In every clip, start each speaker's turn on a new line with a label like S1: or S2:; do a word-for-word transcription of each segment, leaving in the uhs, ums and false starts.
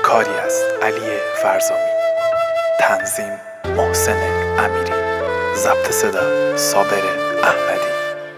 S1: کاری است علی فرزامی، تنظیم محسن امیری، ضبط صدا صابر احمدی.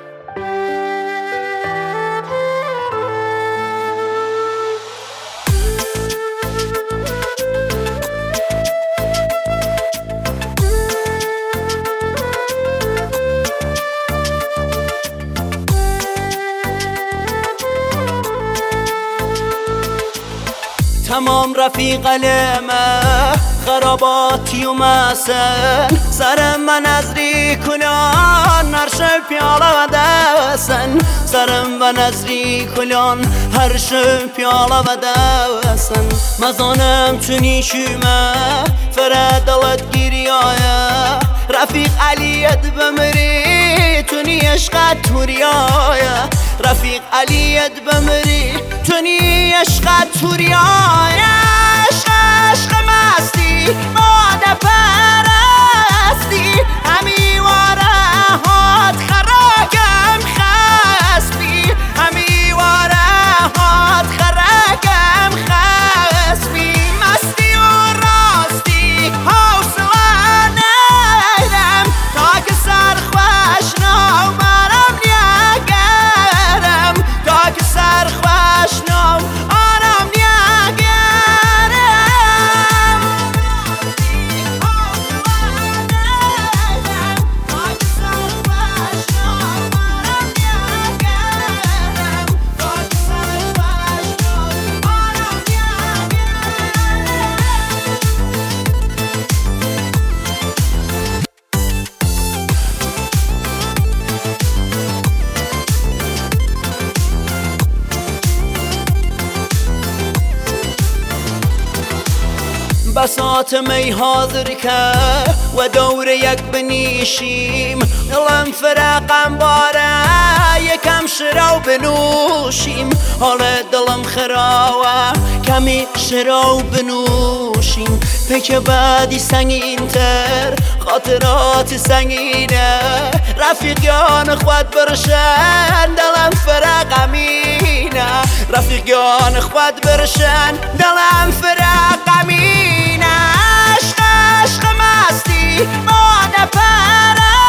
S2: تمام رفیق علمه خراباتی و مسن سر من از ریکلان هر شب پیاله و دستن سرم من از ریکلان هر شب پیاله و دستن مزانم چونی شومه فردالت گیریایه رفیق علیت بمری تونی عشقت توریایه رفیق علیت بمری تونی عشقت توریایه عشق عشق مستی ماده پرستی همی واره هات خراگم خسبی همی واره هات خراگم خسبی مستی و راستی حوصله ندارم تا که سرخوش نو برم نگرم تا که سرخوش نو آرام نگرم بساط می حاضر که و دور یک بنیشیم دلم فرقم باره یکم شراو بنوشیم حال دلم خراوه کمی شراو بنوشیم پیک بعدی سنگین تر خاطرات سنگینه رفیقیان خود برشن دلم فرقمینه رفیقیان خود برشن دلم فرقمینه عشق عشق مستی ماده پره